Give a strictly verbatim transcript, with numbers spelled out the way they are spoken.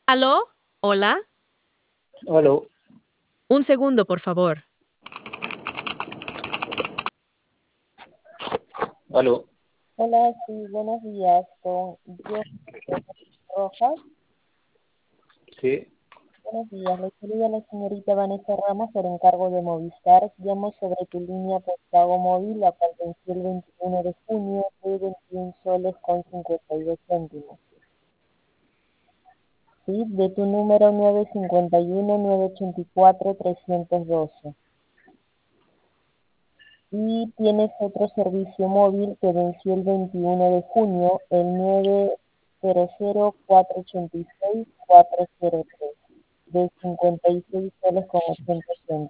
¿Aló? ¿Hola? Aló, Un segundo, por favor. aló, Hola, sí, buenos días. Con yo Rojas. sí, Buenos días. Le saluda la señorita Vanessa Ramos por encargo de Movistar. Llamo sobre tu línea por pago móvil, la cual venció el veintiuno de junio de veintiún soles con cincuenta y dos céntimos. Sí, de tu número nueve cinco uno, nueve ocho cuatro, tres uno dos. Y tienes otro servicio móvil que venció el veintiuno de junio, el nueve cero cero, cuatro ocho seis, cuatro cero tres, de cincuenta y seis soles con ochenta centavos.